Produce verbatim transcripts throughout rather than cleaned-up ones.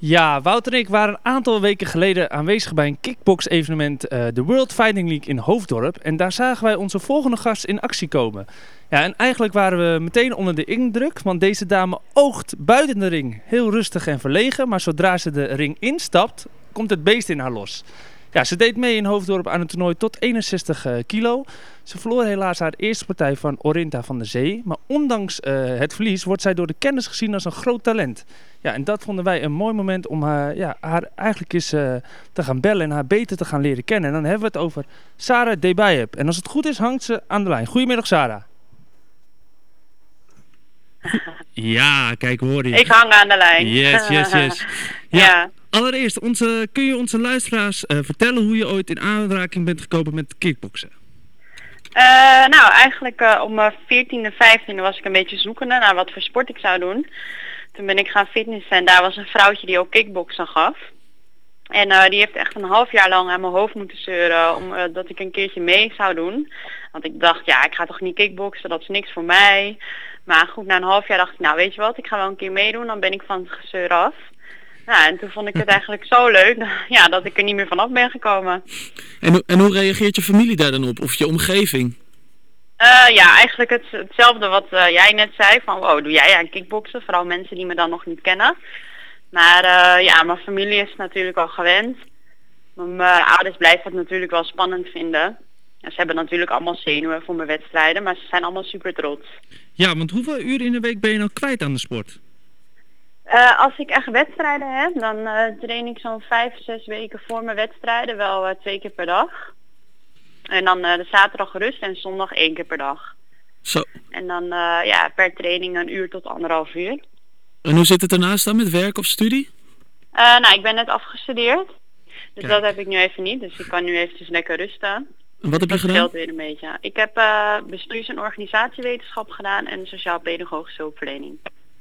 Ja, Wouter en ik waren een aantal weken geleden aanwezig bij een kickbox-evenement, uh, de World Fighting League in Hoofddorp. En daar zagen wij onze volgende gast in actie komen. Ja, en eigenlijk waren we meteen onder de indruk, want deze dame oogt buiten de ring heel rustig en verlegen. Maar zodra ze de ring instapt, komt het beest in haar los. Ja, ze deed mee in Hoofddorp aan het toernooi tot eenenzestig kilo. Ze verloor helaas haar eerste partij van Orinta van der Zee. Maar ondanks uh, het verlies wordt zij door de kenners gezien als een groot talent. Ja, en dat vonden wij een mooi moment om haar, ja, haar eigenlijk eens uh, te gaan bellen en haar beter te gaan leren kennen. En dan hebben we het over Sarah Debayeb. En als het goed is, hangt ze aan de lijn. Goedemiddag, Sarah. Ja, kijk, hoor je. Ik hang aan de lijn. Yes, yes, yes. Ja. Ja. Allereerst, onze, kun je onze luisteraars uh, vertellen hoe je ooit in aanraking bent gekomen met kickboksen? Uh, nou, eigenlijk uh, om mijn veertiende, vijftiende was ik een beetje zoekende naar wat voor sport ik zou doen. Toen ben ik gaan fitnessen en daar was een vrouwtje die ook kickboksen gaf. En uh, die heeft echt een half jaar lang aan mijn hoofd moeten zeuren om, uh, dat ik een keertje mee zou doen. Want ik dacht, ja, ik ga toch niet kickboksen, dat is niks voor mij. Maar goed, na een half jaar dacht ik, nou weet je wat, ik ga wel een keer meedoen, dan ben ik van het gezeur af. Nou, en toen vond ik het eigenlijk zo leuk ja, dat ik er niet meer vanaf ben gekomen. En, en hoe reageert je familie daar dan op? Of je omgeving? Uh, ja, eigenlijk het, hetzelfde wat uh, jij net zei. Van, wow, doe jij aan kickboksen? Vooral mensen die me dan nog niet kennen. Maar uh, ja, mijn familie is natuurlijk al gewend. Mijn ouders blijven het natuurlijk wel spannend vinden. Ja, ze hebben natuurlijk allemaal zenuwen voor mijn wedstrijden, maar ze zijn allemaal super trots. Ja, want hoeveel uur in de week ben je nou kwijt aan de sport? Uh, als ik echt wedstrijden heb, dan uh, train ik zo'n vijf, zes weken voor mijn wedstrijden, wel uh, twee keer per dag. En dan uh, de zaterdag rust en zondag één keer per dag. Zo. En dan uh, ja, per training een uur tot anderhalf uur. En hoe zit het ernaast dan met werk of studie? Uh, nou, ik ben net afgestudeerd. Dus Kijk. Dat heb ik nu even niet. Dus ik kan nu eventjes lekker rusten. En wat heb je dat gedaan? scheelt weer een beetje. Ik heb uh, bestuurs- en organisatiewetenschap gedaan en sociaal-pedagogische hulpverlening.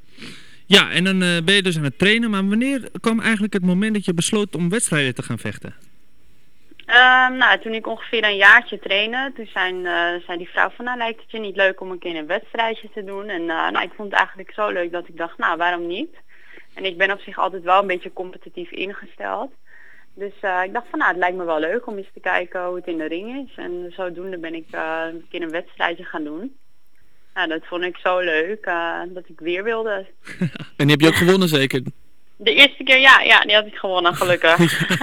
Ja, en dan uh, ben je dus aan het trainen. Maar wanneer kwam eigenlijk het moment dat je besloot om wedstrijden te gaan vechten? Uh, nou, toen ik ongeveer een jaartje trainde, toen zijn, uh, zei die vrouw van, nou lijkt het je niet leuk om een keer een wedstrijdje te doen. En uh, nou, ik vond het eigenlijk zo leuk dat ik dacht, nou waarom niet? En ik ben op zich altijd wel een beetje competitief ingesteld. Dus uh, ik dacht van, nou het lijkt me wel leuk om eens te kijken hoe het in de ring is. En zodoende ben ik uh, een keer een wedstrijdje gaan doen. Nou, dat vond ik zo leuk uh, dat ik weer wilde. En die heb je ook gewonnen zeker? De eerste keer, ja, ja, die had ik gewonnen, gelukkig.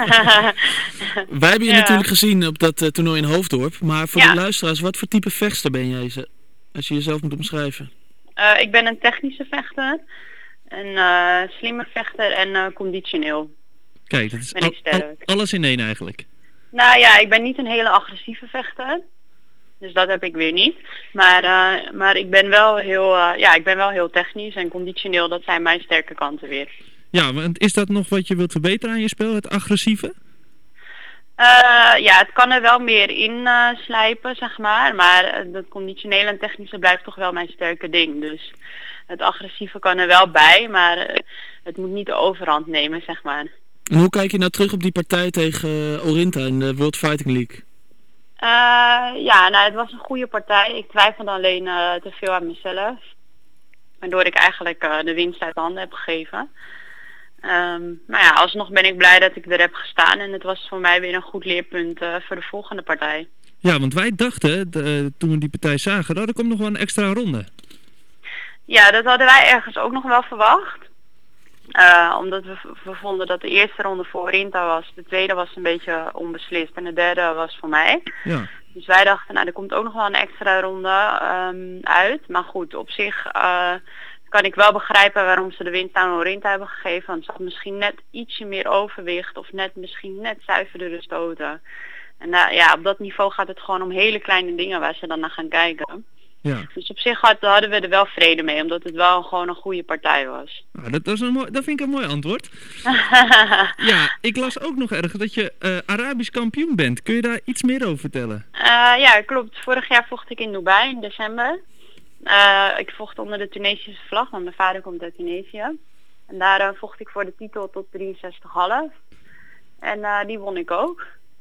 Wij hebben je ja. natuurlijk gezien op dat uh, toernooi in Hoofddorp. Maar voor ja. de luisteraars, wat voor type vechter ben jij, als je jezelf moet omschrijven? Uh, ik ben een technische vechter, een uh, slimme vechter en uh, conditioneel. Kijk, dat is ben ik sterk. Al, alles in één eigenlijk. Nou ja, ik ben niet een hele agressieve vechter. Dus dat heb ik weer niet. Maar, uh, maar ik ben wel heel, uh, ja, ik ben wel heel technisch en conditioneel, dat zijn mijn sterke kanten weer. Ja, want is dat nog wat je wilt verbeteren aan je spel, het agressieve? Uh, ja, het kan er wel meer in uh, slijpen, zeg maar. Maar uh, dat conditionele en technische blijft toch wel mijn sterke ding. Dus het agressieve kan er wel bij, maar uh, het moet niet de overhand nemen, zeg maar. En hoe kijk je nou terug op die partij tegen uh, Orinta in de World Fighting League? Uh, ja, nou het was een goede partij. Ik twijfelde alleen uh, te veel aan mezelf. Waardoor ik eigenlijk uh, de winst uit de handen heb gegeven. Um, maar ja, alsnog ben ik blij dat ik er heb gestaan. En het was voor mij weer een goed leerpunt uh, voor de volgende partij. Ja, want wij dachten, de, toen we die partij zagen, dat er komt nog wel een extra ronde. Ja, dat hadden wij ergens ook nog wel verwacht. Uh, omdat we, we vonden dat de eerste ronde voor Orinta was. De tweede was een beetje onbeslist. En de derde was voor mij. Ja. Dus wij dachten, nou er komt ook nog wel een extra ronde um, uit. Maar goed, op zich uh, kan ik wel begrijpen waarom ze de winst aan Orinta hebben gegeven. Want ze had misschien net ietsje meer overwicht. Of net misschien net zuiverdere stoten. En uh, ja, op dat niveau gaat het gewoon om hele kleine dingen waar ze dan naar gaan kijken. Ja. Dus op zich had, hadden we er wel vrede mee, omdat het wel gewoon een goede partij was. Nou, dat, dat, is een mooi, dat vind ik een mooi antwoord. Ja, ik las ook nog ergens dat je uh, Arabisch kampioen bent. Kun je daar iets meer over vertellen? Uh, ja, klopt. Vorig jaar vocht ik in Dubai in december. Uh, ik vocht onder de Tunesische vlag, want mijn vader komt uit Tunesië. En daar uh, vocht ik voor de titel tot drieënzestig komma vijf. En uh, die won ik ook.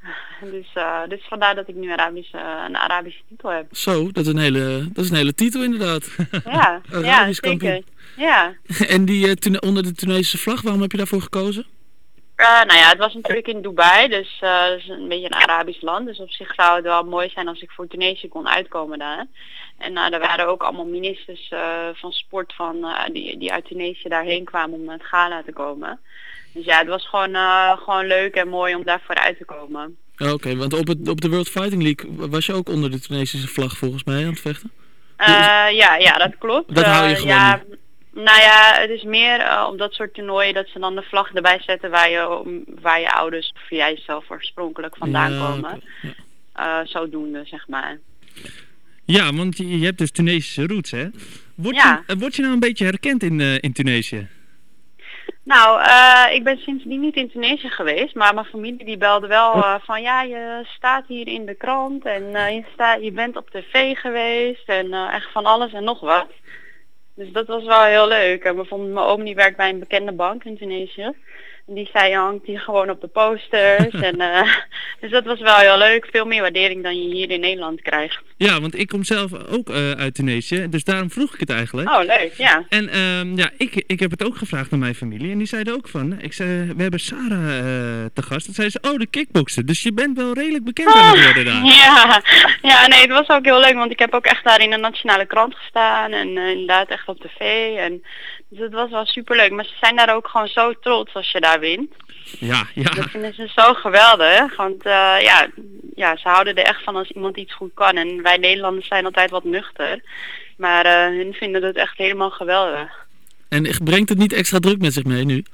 Dus, uh, dus vandaar dat ik nu Arabisch, uh, een Arabische titel heb. Zo, dat is een hele, dat is een hele titel inderdaad. Ja, ja zeker. Ja. En die uh, tune- onder de Tunesische vlag, waarom heb je daarvoor gekozen? Uh, nou ja, het was natuurlijk in Dubai, dus uh, dat is een beetje een Arabisch land. Dus op zich zou het wel mooi zijn als ik voor Tunesië kon uitkomen daar. En uh, er waren ook allemaal ministers uh, van sport van, uh, die, die uit Tunesië daarheen kwamen om naar het gala te komen. Dus ja, het was gewoon, uh, gewoon leuk en mooi om daarvoor uit te komen. Oké, okay, want op, het, op de World Fighting League was je ook onder de Tunesische vlag volgens mij aan het vechten? Uh, ja, ja, dat klopt. Dat hou je uh, gewoon ja, niet. Nou ja, het is meer uh, op dat soort toernooien dat ze dan de vlag erbij zetten waar je, waar je ouders of jij zelf oorspronkelijk vandaan ja, komen. Okay, ja. Uh, zodoende, zeg maar. Ja, want je, je hebt dus Tunesische roots, hè? Word, ja. je, word je nou een beetje herkend in, uh, in Tunesië? Nou, uh, ik ben sindsdien niet in Tunesië geweest, maar mijn familie die belde wel uh, van ja, je staat hier in de krant en uh, je, sta, je bent op tv geweest en uh, echt van alles en nog wat. Dus dat was wel heel leuk. En bijvoorbeeld mijn oom die werkt bij een bekende bank in Tunesië. En die zei, je hangt hier gewoon op de posters. en, uh, dus dat was wel heel leuk. Veel meer waardering dan je hier in Nederland krijgt. Ja, want ik kom zelf ook uh, uit Tunesië. Dus daarom vroeg ik het eigenlijk. Oh, leuk, ja. En uh, ja, ik, ik heb het ook gevraagd aan mijn familie. En die zeiden ook van, ik zei, we hebben Sarah uh, te gast. Dat zei ze, oh, de kickbokser. Dus je bent wel redelijk bekend aan het worden daar. Ja, ja, nee, het was ook heel leuk. Want ik heb ook echt daar in de nationale krant gestaan. En uh, inderdaad echt op tv. En, dus het was wel superleuk. Maar ze zijn daar ook gewoon zo trots als je daar wint. Ja, ja. Dat vinden ze zo geweldig. Want uh, ja, ja, ze houden er echt van als iemand iets goed kan. En wij Nederlanders zijn altijd wat nuchter. Maar uh, hun vinden het echt helemaal geweldig. En brengt het niet extra druk met zich mee nu?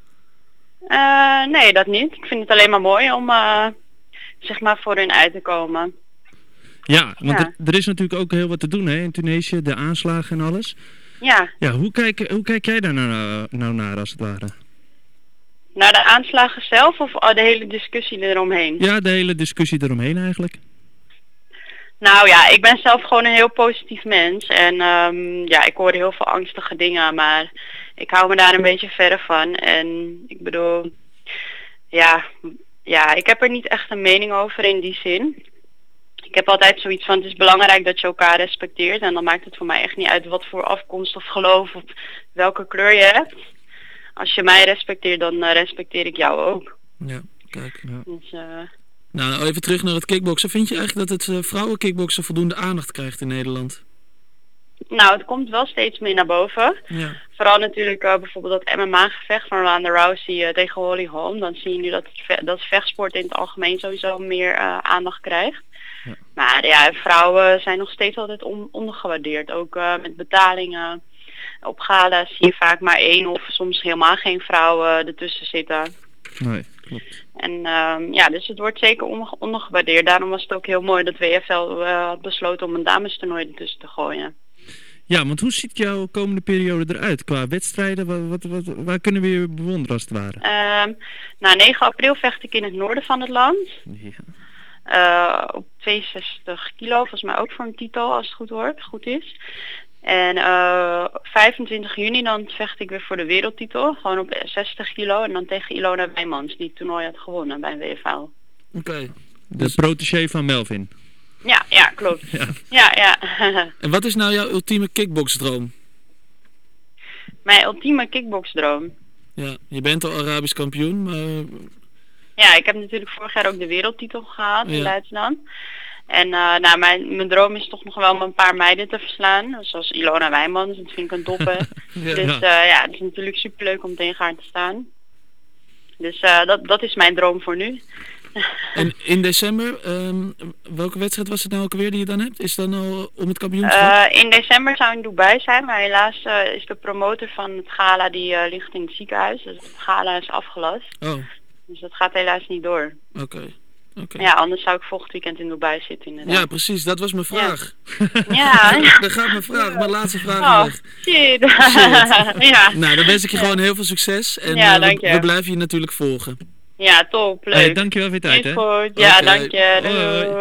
Uh, nee, dat niet. Ik vind het alleen maar mooi om uh, zeg maar voor hun uit te komen. Ja, want ja. Er, er is natuurlijk ook heel wat te doen hè, in Tunesië. De aanslagen en alles. Ja. Ja, hoe kijk, hoe kijk jij daar nou, nou naar als het ware? Naar de aanslagen zelf of de hele discussie eromheen? Ja, de hele discussie eromheen eigenlijk. Nou ja, ik ben zelf gewoon een heel positief mens. En um, ja, ik hoor heel veel angstige dingen, maar ik hou me daar een beetje verre van. En ik bedoel, ja, ja, ik heb er niet echt een mening over in die zin. Ik heb altijd zoiets van, het is belangrijk dat je elkaar respecteert. En dan maakt het voor mij echt niet uit wat voor afkomst of geloof of welke kleur je hebt. Als je mij respecteert, dan uh, respecteer ik jou ook. Ja, kijk. Ja. Dus, uh... Nou, even terug naar het kickboksen. Vind je eigenlijk dat het uh, vrouwenkickboksen voldoende aandacht krijgt in Nederland? Nou, het komt wel steeds meer naar boven. Ja. Vooral natuurlijk uh, bijvoorbeeld dat M M A-gevecht van Ronda Rousey uh, tegen Holly Holm. Dan zie je nu dat, het ve dat vechtsport in het algemeen sowieso meer uh, aandacht krijgt. Ja. Maar ja, vrouwen zijn nog steeds altijd on ondergewaardeerd. Ook uh, met betalingen. Op gala zie je vaak maar één of soms helemaal geen vrouwen ertussen zitten. Nee, klopt. En um, ja, dus het wordt zeker on ondergewaardeerd. Daarom was het ook heel mooi dat W F L uh, had besloten om een damestoernooi ertussen te gooien. Ja, want hoe ziet jouw komende periode eruit? Qua wedstrijden, wat, wat, wat, waar kunnen we je bewonderen als het ware? Um, nou, negen april vecht ik in het noorden van het land. Ja. Uh, op tweeënzestig kilo, volgens mij ook voor een titel als het goed, hoort, goed is. En uh, vijfentwintig juni dan vecht ik weer voor de wereldtitel. Gewoon op zestig kilo. En dan tegen Ilona Wijmans, die het toernooi had gewonnen bij W F L. Oké. Okay. De Dus... protégé van Melvin. Ja, ja, klopt. Ja, ja. ja. En wat is nou jouw ultieme kickboxdroom? Mijn ultieme kickboxdroom? Ja, je bent al Arabisch kampioen, maar... Ja, ik heb natuurlijk vorig jaar ook de wereldtitel gehaald in ja. Duitsland. En uh, nou, mijn, mijn droom is toch nog wel om een paar meiden te verslaan. Zoals Ilona Wijmans, dat vind ik een toppe. ja. Dus uh, ja, het is natuurlijk superleuk om tegen haar te staan. Dus uh, dat, dat is mijn droom voor nu. En in december, um, welke wedstrijd was het nou ook weer die je dan hebt? Is dat nou om het kampioenschap? Uh, in december zou in Dubai zijn, maar helaas uh, is de promotor van het gala die uh, ligt in het ziekenhuis. Dus het gala is afgelast. Oh. Dus dat gaat helaas niet door. Oké. Okay. Okay. Ja, anders zou ik volgend weekend in Dubai zitten inderdaad. Ja, precies. Dat was mijn vraag. Ja. ja. Daar gaat mijn vraag. Mijn laatste vraag oh, weg. Shit. shit. ja. Nou, dan wens ik je ja. gewoon heel veel succes. En ja, uh, we, we blijven je natuurlijk volgen. Ja, top. Leuk. Hey, dankjewel voor je tijd, is hè? goed. Ja, okay. dank je. Doei.